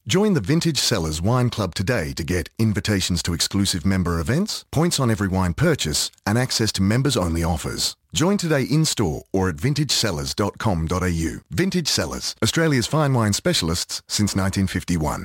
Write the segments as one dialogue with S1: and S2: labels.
S1: Join the Vintage Cellars Wine Club today to get invitations to exclusive member events, points on every wine purchase, and access to members-only offers. Join today in-store or at vintagecellars.com.au. Vintage Cellars, Australia's fine wine specialists since 1951.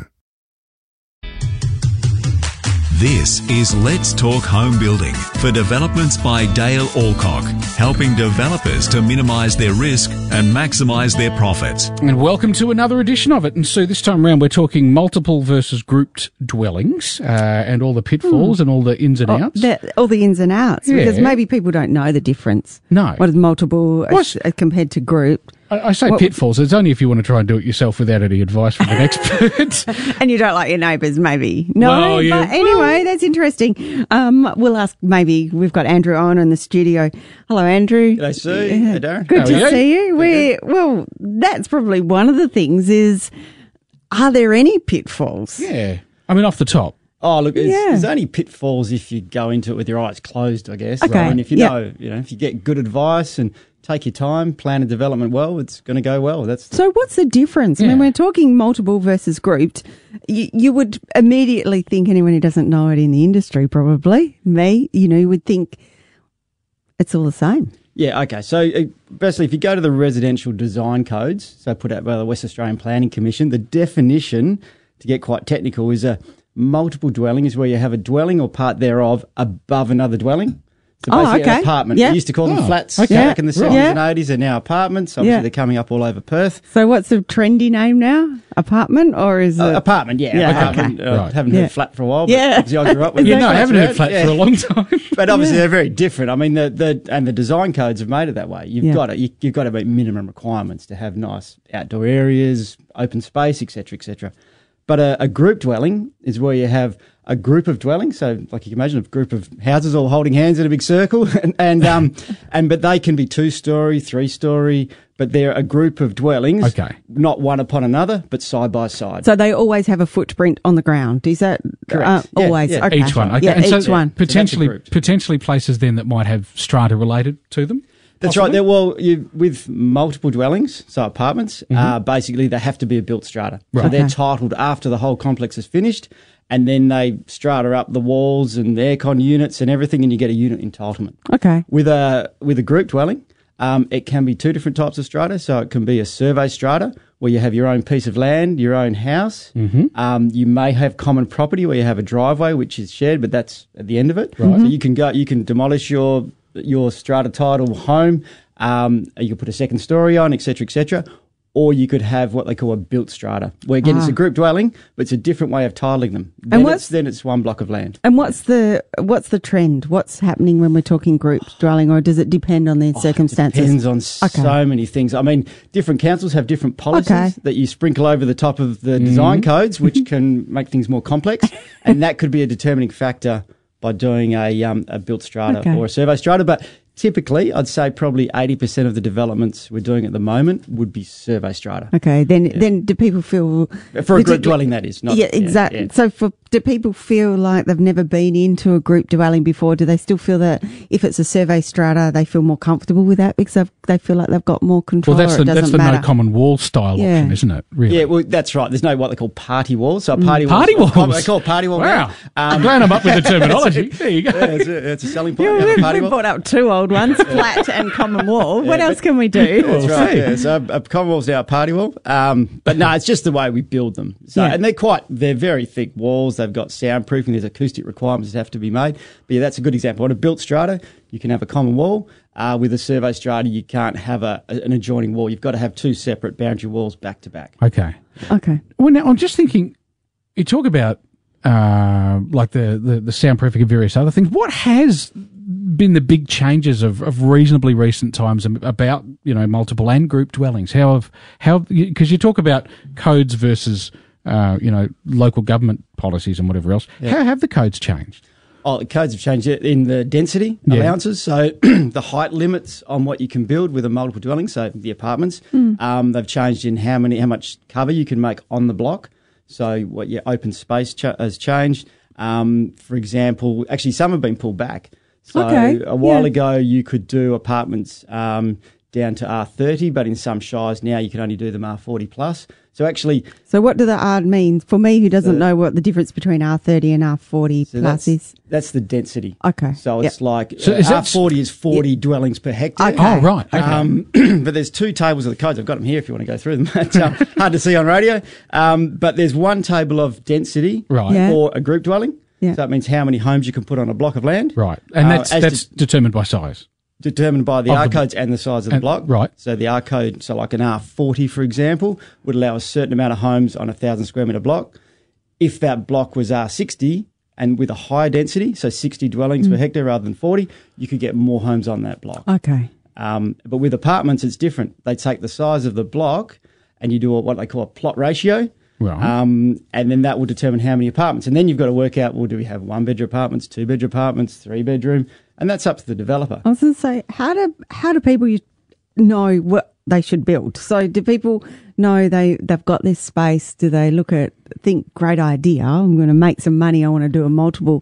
S2: This is Let's Talk Home Building for developments by Dale Alcock, helping developers to minimise their risk and maximise their profits.
S3: And welcome to another edition of it. And so this time around we're talking multiple versus grouped dwellings and all the pitfalls and all the ins and outs.
S4: All the ins and outs, because maybe people don't know the difference.
S3: No.
S4: What is multiple compared to grouped?
S3: I say pitfalls. It's only if you want to try and do it yourself without any advice from an expert.
S4: And you don't like your neighbours, maybe. No,
S3: well, yeah.
S4: But anyway, that's interesting. We'll ask, maybe we've got Andrew on in the studio. Hello, Andrew.
S5: G'day, Sue. Hey, Darren.
S4: Good to see you. Well, that's probably one of the things is, are there any pitfalls?
S3: Yeah. I mean, off the top.
S5: Oh, look, there's only pitfalls if you go into it with your eyes closed, I guess.
S4: Okay.
S5: And if you know, if you get good advice and take your time, plan a development well, it's going to go well. So
S4: what's the difference? When we're talking multiple versus grouped, you would immediately think, anyone who doesn't know it in the industry, probably, you would think it's all the same.
S5: Yeah, okay. So, firstly, if you go to the residential design codes, so put out by the West Australian Planning Commission, the definition, to get quite technical, is a multiple dwelling is where you have a dwelling or part thereof above another dwelling. So basically an apartment.
S4: Yeah.
S5: We used to call them flats back in the 70s and 80s. They're now apartments. Obviously, they're coming up all over Perth.
S4: So what's the trendy name now? Apartment, or is it?
S5: Apartment, apartment.
S4: Okay.
S5: Haven't heard flat for a while, but obviously I grew up with
S3: I haven't heard flat for a long time.
S5: But obviously they're very different. I mean, the design codes have made it that way. You've got to meet minimum requirements to have nice outdoor areas, open space, etc., etc. But a group dwelling is where you have a group of dwellings. So, like you can imagine, a group of houses all holding hands in a big circle, but they can be 2-story, 3-story. But they're a group of dwellings, not one upon another, but side by side.
S4: So they always have a footprint on the ground. Is that
S5: correct?
S4: Always?
S5: Yeah.
S4: Okay.
S3: Each one. Okay.
S4: Yeah,
S3: and
S4: each one.
S3: Potentially places then that might have strata related to them.
S5: That's
S3: possibly?
S5: right. Well, with multiple dwellings, so apartments, basically they have to be a built strata.
S3: Right.
S5: So they're titled after the whole complex is finished, and then they strata up the walls and the aircon units and everything, and you get a unit entitlement.
S4: Okay.
S5: With a group dwelling, it can be 2 different types of strata. So it can be a survey strata where you have your own piece of land, your own house. You may have common property where you have a driveway which is shared, but that's at the end of it. Right. So you can demolish your strata title home, you could put a second story on, etc., etc., or you could have what they call a built strata, where again it's a group dwelling, but it's a different way of titling them. Then it's one block of land.
S4: And what's the trend? What's happening when we're talking group dwelling, or does it depend on the circumstances?
S5: It depends on so many things. I mean, different councils have different policies that you sprinkle over the top of the design codes, which can make things more complex, and that could be a determining factor by doing a built strata or a survey strata. But typically, I'd say probably 80% of the developments we're doing at the moment would be survey strata.
S4: Okay, then do people feel...
S5: For a group dwelling, that is.
S4: Exactly. Yeah. So do people feel like they've never been into a group dwelling before? Do they still feel that if it's a survey strata, they feel more comfortable with that because they feel like they've got more control?
S3: Well, that's the
S4: matter?
S3: no common wall style option, isn't it? Really?
S5: Yeah, well, that's right. There's no what they call party walls. So
S3: party
S5: walls.
S3: They
S5: call it party wall.
S3: Wow. I'm glad I'm up with the terminology. There you go.
S5: Yeah, it's a selling point.
S4: We've brought up 2 old ones, flat and common wall. What else can we do?
S5: That's right. Yeah. So a common wall's now a party wall. But no, it's just the way we build them. So and they're very thick walls. They've got soundproofing. There's acoustic requirements that have to be made. But yeah, that's a good example. On a built strata, you can have a common wall. With a survey strata, you can't have an adjoining wall. You've got to have 2 separate boundary walls back to back.
S3: Okay. Well, now I'm just thinking, you talk about like the soundproofing and various other things. What has been the big changes of reasonably recent times about multiple and group dwellings? How because you talk about codes versus local government policies and whatever else. How have the codes changed?
S5: Oh, the codes have changed in the density allowances. So the height limits on what you can build with a multiple dwelling, so the apartments, they've changed in how much cover you can make on the block. So what your open space has changed. For example, actually some have been pulled back. So a while ago you could do apartments down down to R30, but in some shires now you can only do them R40 plus. So actually,
S4: So what do the R mean? For me, who doesn't know what the difference between R30 and R40 plus is.
S5: that's the density.
S4: Okay.
S5: So it's like
S3: So is that-
S5: R40 is 40 dwellings per hectare.
S4: Okay.
S3: Oh, right. Okay.
S5: But there's two tables of the codes. I've got them here if you want to go through them. It's hard to see on radio. But there's one table of density
S3: Right.
S4: Yeah.
S5: for a group dwelling.
S4: Yeah.
S5: So that means how many homes you can put on a block of land.
S3: Right. And
S5: as
S3: that's determined by size.
S5: determined by the
S3: Of
S5: R
S3: the-
S5: codes and the size of the
S3: and-
S5: block.
S3: right.
S5: So the R code, so like an R40, for example, would allow a certain amount of homes on a 1,000 square metre block. If that block was R60 and with a higher density, so 60 dwellings per hectare rather than 40, you could get more homes on that block.
S4: Okay.
S5: But with apartments, it's different. They take the size of the block and you do what they call a plot ratio.
S3: Right.
S5: And then that will determine how many apartments. And then you've got to work out, well, do we have 1-bedroom apartments, 2-bedroom apartments, 3-bedroom? And that's up to the developer.
S4: I was going to say, how do people know what they should build? So do people know they've got this space? Do they think, great idea, I'm going to make some money, I want to do a multiple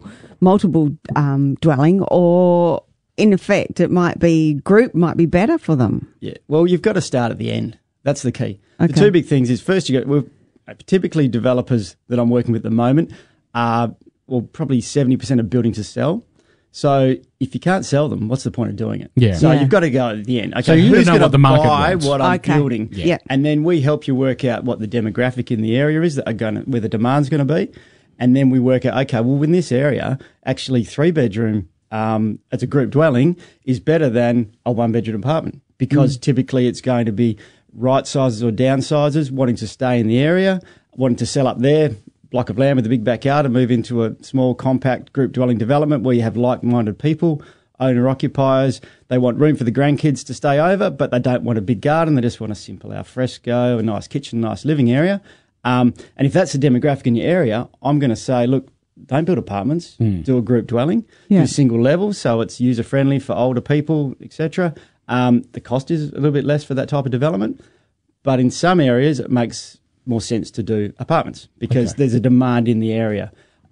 S4: dwelling, or in effect it might be better for them?
S5: Yeah. Well, you've got to start at the end. That's the key.
S4: Okay.
S5: The two big things is first typically developers that I'm working with at the moment are, probably 70% of building to sell. So if you can't sell them, what's the point of doing it?
S3: Yeah.
S5: So
S4: Yeah.
S5: you've got to go at the end. Okay,
S3: So you
S5: who's
S3: know
S5: going
S3: what
S5: to
S3: the market
S5: buy
S3: wants.
S5: what I'm
S4: Okay.
S5: building?
S4: Yeah.
S5: And then we help you work out what the demographic in the area is where the demand's going to be. And then we work out, okay, well, in this area, actually 3-bedroom as a group dwelling is better than a 1-bedroom apartment because typically it's going to be right sizes or downsizers wanting to stay in the area, wanting to sell up there, block of land with a big backyard and move into a small compact group dwelling development where you have like-minded people, owner-occupiers. They want room for the grandkids to stay over, but they don't want a big garden. They just want a simple al fresco, a nice kitchen, nice living area. And if that's the demographic in your area, I'm going to say, look, don't build apartments, do a group dwelling,
S4: Yeah.
S5: do single level, so it's user-friendly for older people, etc. The cost is a little bit less for that type of development, but in some areas it makes more sense to do apartments because there's a demand in the area.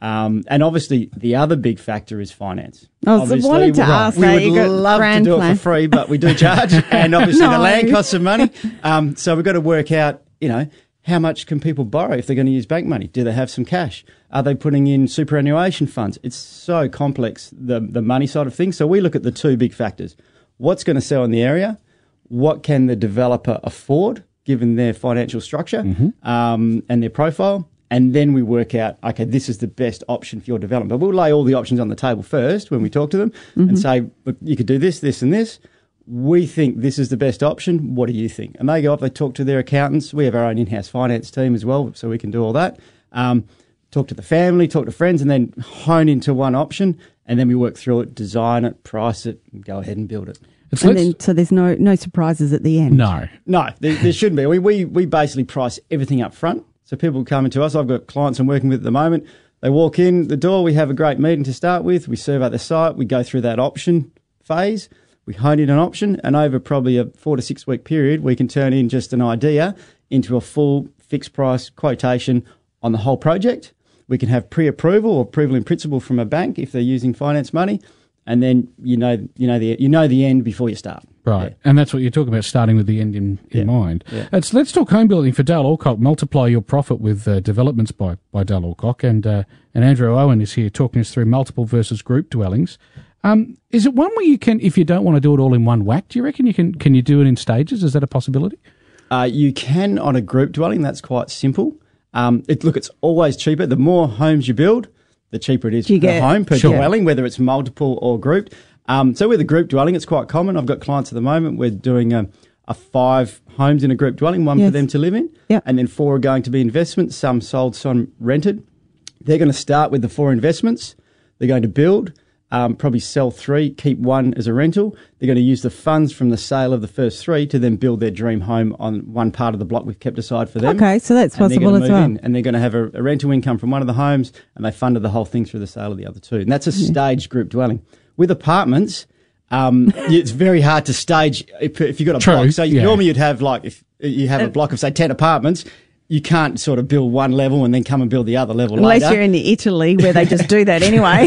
S5: And obviously, the other big factor is finance.
S4: I was
S5: Obviously,
S4: wanted to ask
S5: we
S4: that.
S5: would
S4: You got
S5: love to
S4: grand
S5: do it
S4: plan.
S5: for free, but we do charge, and obviously
S4: No.
S5: the land costs some money. So we've got to work out, how much can people borrow if they're going to use bank money? Do they have some cash? Are they putting in superannuation funds? It's so complex, the money side of things. So we look at the two big factors. What's going to sell in the area? What can the developer afford, given their financial structure and their profile? And then we work out, okay, this is the best option for your development. But we'll lay all the options on the table first when we talk to them and say, look, you could do this, this, and this. We think this is the best option. What do you think? And they go off, they talk to their accountants. We have our own in-house finance team as well, so we can do all that. Talk to the family, talk to friends, and then hone into one option. And then we work through it, design it, price it, and go ahead and build it.
S4: So there's no surprises at the end.
S3: No.
S5: No, there shouldn't be. We basically price everything up front. So people come into us. I've got clients I'm working with at the moment. They walk in the door. We have a great meeting to start with. We survey the site. We go through that option phase. We hone in an option, and over probably a 4 to 6 week period, we can turn in just an idea into a full fixed price quotation on the whole project. We can have pre-approval or approval in principle from a bank if they're using finance money, and then you know the end before you start.
S3: Right.
S5: Yeah.
S3: And that's what you're talking about, starting with the end in mind.
S5: Yeah.
S3: Let's talk home building for Dale Alcock. Multiply your profit with developments by Dale Alcock. And Andrew Owen is here talking us through multiple versus group dwellings. Is it one where you can, if you don't want to do it all in one whack, do you reckon can you do it in stages? Is that a possibility?
S5: You can on a group dwelling. That's quite simple. It's always cheaper. The more homes you build, the cheaper it is per home, per dwelling, whether it's multiple or grouped. So with a group dwelling, it's quite common. I've got clients at the moment. We're doing a 5 homes in a group dwelling, one for them to live in, and then 4 are going to be investments, some sold, some rented. They're going to start with the 4 investments. They're going to build, probably sell 3, keep 1 as a rental. They're going to use the funds from the sale of the first 3 to then build their dream home on one part of the block we've kept aside for them.
S4: Okay, so that's possible as well.
S5: And they're going to have a rental income from one of the homes, and they funded the whole thing through the sale of the other 2. And that's a staged group dwelling. With apartments, it's very hard to stage if you've got a block. So normally you'd have if you have a block of, say, 10 apartments, you can't sort of build one level and then come and build the other level
S4: Unless
S5: later.
S4: you're in Italy where they just do that anyway.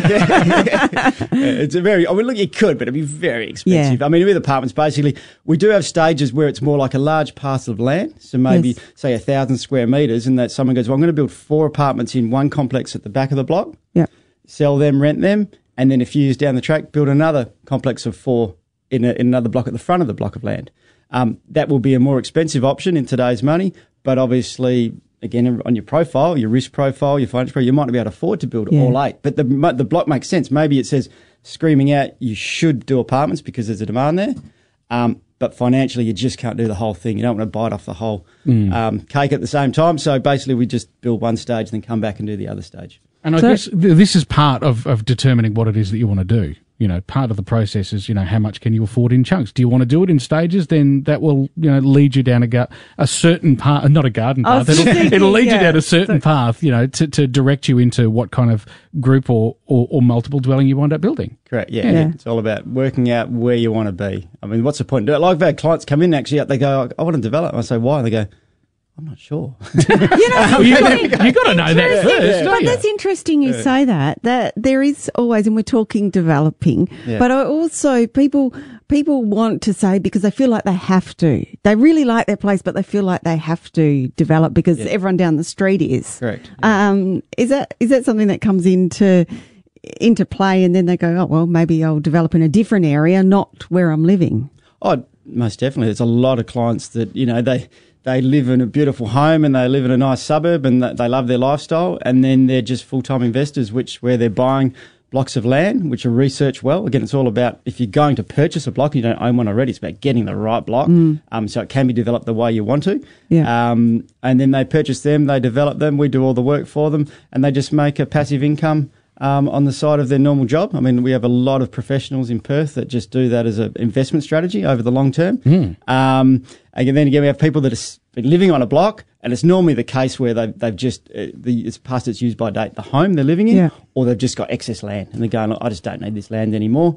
S5: It's a very, I mean, look, you could, but it'd be very expensive.
S4: Yeah.
S5: I mean, with apartments, basically, we do have stages where it's more like a large parcel of land. So maybe,
S4: Yes.
S5: say, 1,000 square metres, and that someone goes, well, I'm going to build 4 apartments in one complex at the back of the block,
S4: Yeah.
S5: sell them, rent them, and then a few years down the track, build another complex of 4 in another block at the front of the block of land. That will be a more expensive option in today's money, but obviously, again, on your profile, your risk profile, your finance profile, you might not be able to afford to build
S4: Yeah.
S5: all 8. But the block makes sense. Maybe it says screaming out you should do apartments because there's a demand there. But financially, you just can't do the whole thing. You don't want to bite off the whole cake at the same time. So basically, we just build one stage, then come back and do the other stage.
S3: And I guess this is part of determining what it is that you want to do. You know, part of the process is, you know, how much can you afford in chunks? Do you want to do it in stages? Then that will, you know, lead you down a certain path, not a garden
S4: I was
S3: path.
S4: thinking,
S3: It'll lead you
S4: yeah.
S3: down a certain path, you know, to direct you into what kind of group or multiple dwelling you wind up building.
S5: Correct. Yeah.
S4: Yeah.
S5: It's all about working out where you want to be. I mean, what's the point? Like, I've had clients come in actually, they go, I want to develop. I say, why? And they go, I'm not sure.
S4: You know,
S3: Well, you got to know that
S4: interesting.
S3: first, don't
S4: But
S3: you?
S4: that's interesting you say that there is always, and we're talking developing,
S5: Yeah.
S4: but I also people want to say because they feel like they have to. They really like their place, but they feel like they have to develop because everyone down the street is.
S5: Correct.
S4: Is that something that comes into play, and then they go, oh well, maybe I'll develop in a different area, not where I'm living.
S5: Oh, most definitely. There's a lot of clients that, you know, they live in a beautiful home and they live in a nice suburb and they love their lifestyle, and then they're just full-time investors, where they're buying blocks of land, which are researched well. Again, it's all about, if you're going to purchase a block and you don't own one already, it's about getting the right block. So it can be developed the way you want to.
S4: Yeah.
S5: And then they purchase them, they develop them, we do all the work for them, and they just make a passive income on the side of their normal job. I mean, we have a lot of professionals in Perth that just do that as an investment strategy over the long term. And then again, we have people that have been living on a block, and it's normally the case where they've just, it's past its use by date, the home they're living in,
S4: Yeah.
S5: or they've just got excess land, and they're going, look, I just don't need this land anymore.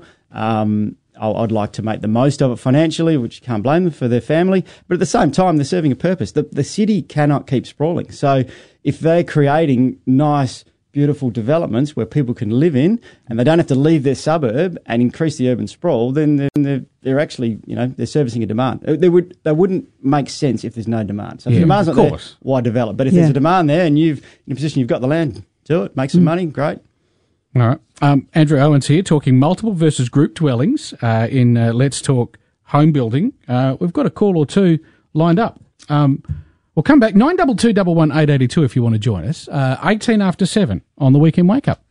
S5: I'd like to make the most of it financially, which you can't blame them for their family. But at the same time, they're serving a purpose. The city cannot keep sprawling. So if they're creating nice, beautiful developments where people can live in and they don't have to leave their suburb and increase the urban sprawl, then they're actually, you know, they're servicing a demand. They wouldn't make sense if there's no demand. So if the demand's not there, why develop? But if there's a demand there and in a position you've got the land, do it, make some money, great.
S3: All right. Andrew Owens here talking multiple versus group dwellings in Let's Talk Home Building. We've got a call or two lined up. We'll come back, 922 118 882 if you want to join us. 18 after 7 on the Weekend Wake Up.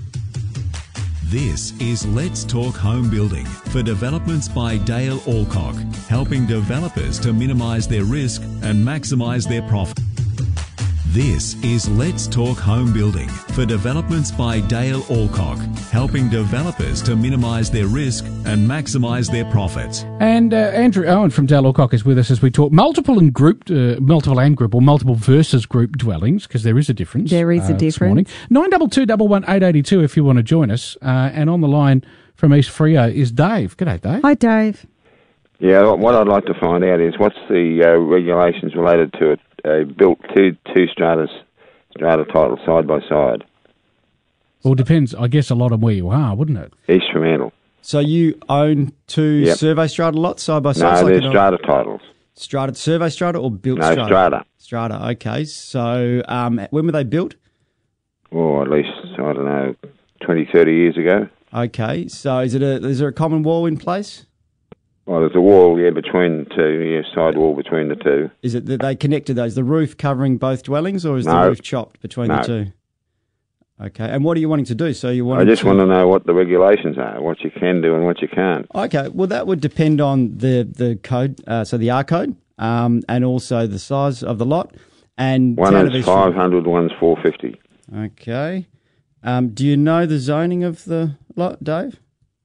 S2: This is Let's Talk Home Building for developments by Dale Alcock, helping developers to minimise their risk and maximise their profit. This is Let's Talk Home Building for developments by Dale Alcock, helping developers to minimise their risk and maximise their profits. And
S3: Andrew Owen from Dale Alcock is with us as we talk multiple and group or multiple versus group dwellings, because there is a difference.
S4: There is a difference.
S3: 922 118 882 if you want to join us. And on the line from East Freo is Dave. G'day, Dave.
S4: Hi, Dave.
S6: Yeah, what I'd like to find out is what's the regulations related to it. Built two strata titles side by side.
S3: Well, it depends, I guess, a lot on where you are, wouldn't it?
S6: East Fremantle.
S5: So you own two survey strata lots side by side?
S6: No, they're strata titles.
S5: Survey strata or built
S6: No,
S5: strata?
S6: strata.
S5: Strata, okay. So when were they built?
S6: Or at least, I don't know, 20, 30 years ago.
S5: Okay, so is there a common wall in place?
S6: Well, there's a wall, between the two, side wall between the two.
S5: Is it that they connected those? The roof covering both dwellings, or is the
S6: No.
S5: roof chopped between the two? Okay, and what are you wanting to do? So you want?
S6: I just want to know what the regulations are, what you can do and what you can't.
S5: Okay, well that would depend on the code, so the R code, and also the size of the lot. And
S6: One
S5: Town of
S6: is
S5: East
S6: 500, one's 450.
S5: Okay. Do you know the zoning of the lot, Dave?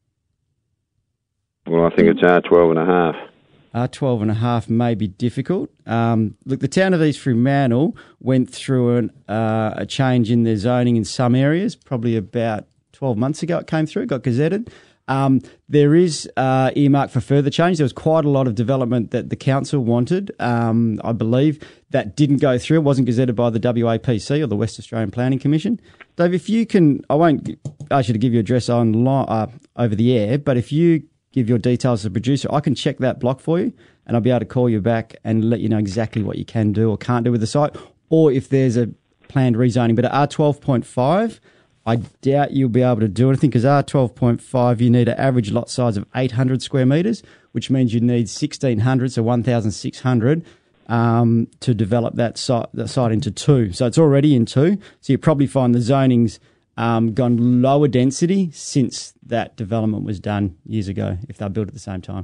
S6: Well, I think it's R12 and a half.
S5: R12 and a half may be difficult. Look, the town of East Fremantle went through a change in their zoning in some areas, probably about 12 months ago it came through, got gazetted. There is earmarked for further change. There was quite a lot of development that the council wanted, I believe, that didn't go through. It wasn't gazetted by the WAPC or the West Australian Planning Commission. Dave, if you can, I won't ask you to give your address over the air, but if you give your details as a producer, I can check that block for you, and I'll be able to call you back and let you know exactly what you can do or can't do with the site, or if there's a planned rezoning. But at R12.5, I doubt you'll be able to do anything, because R12.5, you need an average lot size of 800 square metres, which means you need 1,600, so 1,600, to develop that site into 2. So it's already in 2. So you probably find the zoning's gone lower density since that development was done years ago, if they're built at the same time.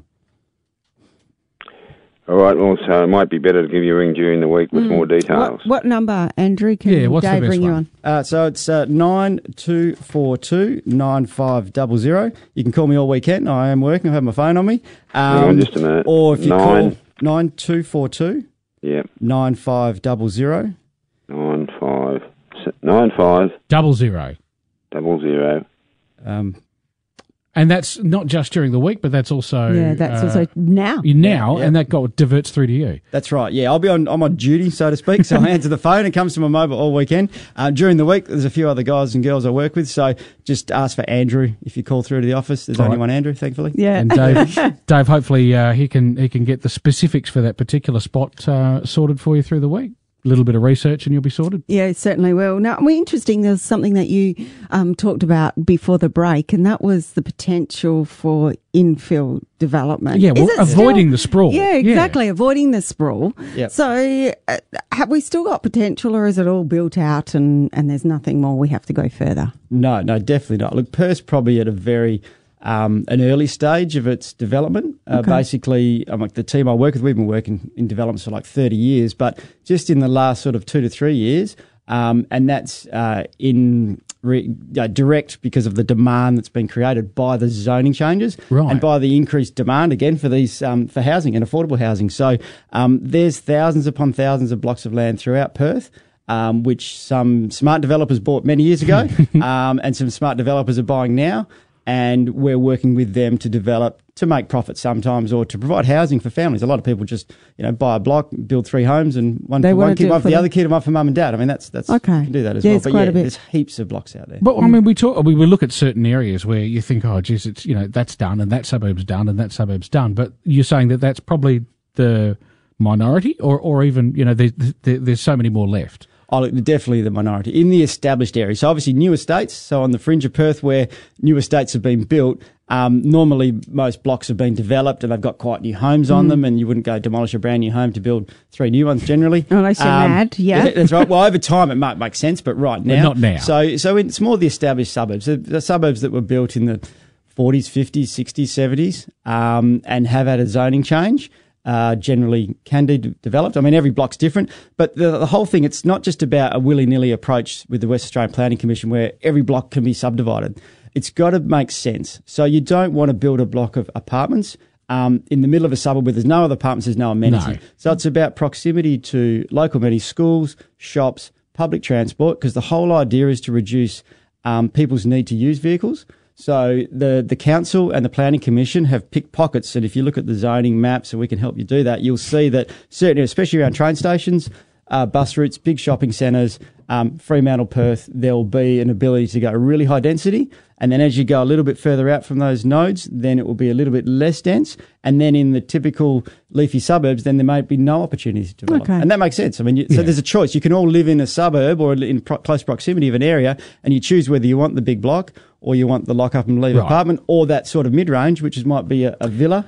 S6: All right, well, so it might be better to give you a ring during the week with more details.
S4: What number, Andrew? Can
S3: what's
S4: Dave
S3: the best
S4: ring you
S3: one?
S4: on?
S5: So it's 9242-9500. You can call me all weekend. I am working. I have my phone on me.
S6: Hang on just a minute.
S5: Or if you call 9242
S6: Yep.
S5: 9500.
S6: 95
S3: 00.
S6: 00.
S3: And that's not just during the week, but that's also
S4: That's also now.
S3: now,
S5: Yeah.
S3: and that diverts through to you.
S5: That's right. Yeah, I'm on duty, so to speak. So I answer the phone. It comes to my mobile all weekend. During the week, there's a few other guys and girls I work with. So just ask for Andrew if you call through to the office. There's only one Andrew, thankfully.
S4: Yeah.
S3: And Dave, hopefully he can get the specifics for that particular spot sorted for you through the week. A little bit of research and you'll be sorted.
S4: Yeah, it certainly will. Now, interesting, there's something that you talked about before the break, and that was the potential for infill development.
S3: Yeah,
S4: Is it
S3: avoiding
S4: still-
S3: the sprawl.
S4: Yeah, exactly, avoiding the sprawl.
S5: Yep.
S4: So have we still got potential, or is it all built out and there's nothing more, we have to go further?
S5: No, definitely not. Look, Perth's probably at a very an early stage of its development. Basically, like the team I work with, we've been working in developments for like 30 years, but just in the last sort of 2 to 3 years, and that's direct because of the demand that's been created by the zoning changes and by the increased demand again for these for housing and affordable housing. So there's thousands upon thousands of blocks of land throughout Perth. Which some smart developers bought many years ago, and some smart developers are buying now. And we're working with them to develop, to make profit sometimes, or to provide housing for families. A lot of people just, buy a block, build 3 homes, and one kid, one for the other kid, and one for mum and dad. I mean, that's
S4: okay.
S5: You can do that as well. But
S4: quite a bit.
S5: There's heaps of blocks out there.
S3: But I mean, we look at certain areas where you think, oh, geez, it's that's done, and that suburb's done, and that suburb's done. But you're saying that that's probably the minority, or even there's so many more left.
S5: Oh, look, definitely the minority in the established areas. So obviously new estates. So on the fringe of Perth where new estates have been built, normally most blocks have been developed and they've got quite new homes on them, and you wouldn't go demolish a brand new home to build 3 new ones generally.
S4: Unless you're mad, yeah.
S5: That's right. Well, over time it might make sense, but right now.
S3: But not now.
S5: So it's more the established suburbs. The suburbs that were built in the 40s, 50s, 60s, 70s, and have had a zoning change. Generally can be developed. I mean, every block's different, but the whole thing, it's not just about a willy-nilly approach with the West Australian Planning Commission where every block can be subdivided. It's got to make sense. So you don't want to build a block of apartments in the middle of a suburb where there's no other apartments, there's no amenity.
S3: No.
S5: So it's about proximity to local amenities, schools, shops, public transport, because the whole idea is to reduce people's need to use vehicles. So the council and the planning commission have picked pockets, and if you look at the zoning maps, and we can help you do that, you'll see that certainly, especially around train stations, bus routes, big shopping centres, Fremantle, Perth, there'll be an ability to go really high density, and then as you go a little bit further out from those nodes, then it will be a little bit less dense, and then in the typical leafy suburbs, then there might be no opportunities to develop.
S4: Okay.
S5: And that makes sense. I mean, so there's a choice. You can all live in a suburb or in close proximity of an area, and you choose whether you want the big block or you want the lock-up and leave apartment, or that sort of mid-range, which might be a villa,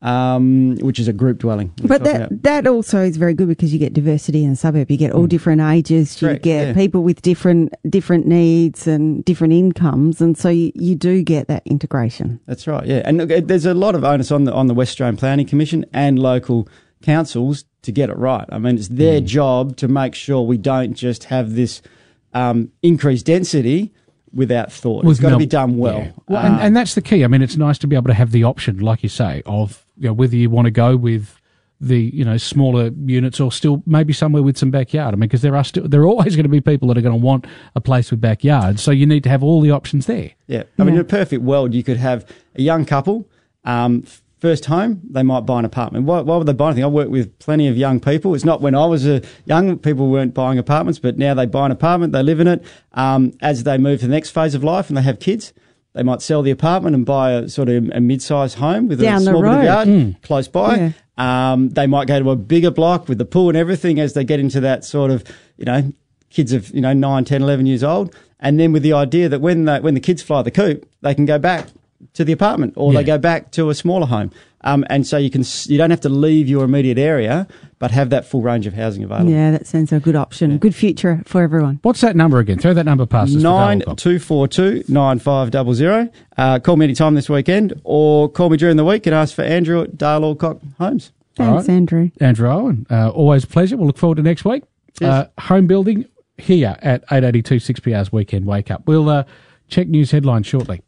S5: which is a group dwelling.
S4: But that also is very good because you get diversity in the suburb. You get all different ages.
S5: Correct,
S4: you get people with different needs and different incomes, and so you do get that integration.
S5: That's right, yeah. And look, there's a lot of onus on the West Australian Planning Commission and local councils to get it right. I mean, it's their job to make sure we don't just have this increased density without thought. It's got to be done well.
S3: Yeah. Well, and that's the key. I mean, it's nice to be able to have the option, like you say, of whether you want to go with the smaller units, or still maybe somewhere with some backyard. I mean, because there are always going to be people that are going to want a place with backyard. So you need to have all the options there.
S5: Yeah. I mean, in a perfect world, you could have a young couple, first home, they might buy an apartment. Why would they buy anything? I work with plenty of young people. It's not when I was young, people weren't buying apartments, but now they buy an apartment, they live in it. As they move to the next phase of life and they have kids, they might sell the apartment and buy a sort of a mid-sized home with a small bit of yard close by. Yeah. They might go to a bigger block with the pool and everything as they get into that sort of, kids of 9, 10, 11 years old. And then with the idea that when the kids fly the coop, they can go back to the apartment, or they go back to a smaller home. And so you don't have to leave your immediate area, but have that full range of housing available.
S4: Yeah, that sounds a good option. Good future for everyone.
S3: What's that number again? Throw that number past us.
S5: 9242 9500. Call me anytime this weekend, or call me during the week and ask for Andrew at Dale Alcock Homes.
S4: Thanks, Andrew.
S3: Andrew Owen, always a pleasure. We'll look forward to next week. Home building here at 8:82 6PR's Weekend Wake Up. We'll check news headlines shortly.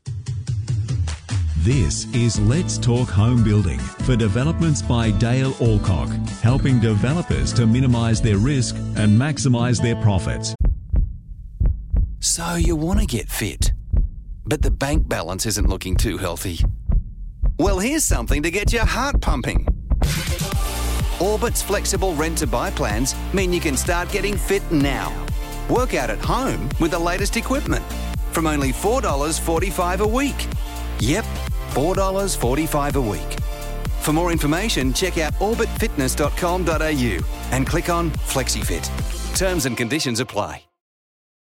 S2: This is Let's Talk Home Building for developments by Dale Alcock, helping developers to minimise their risk and maximise their profits.
S7: So you want to get fit, but the bank balance isn't looking too healthy. Well, here's something to get your heart pumping. Orbit's flexible rent-to-buy plans mean you can start getting fit now. Work out at home with the latest equipment from only $4.45 a week. Yep, $4.45 a week. For more information, check out orbitfitness.com.au and click on FlexiFit. Terms and conditions apply.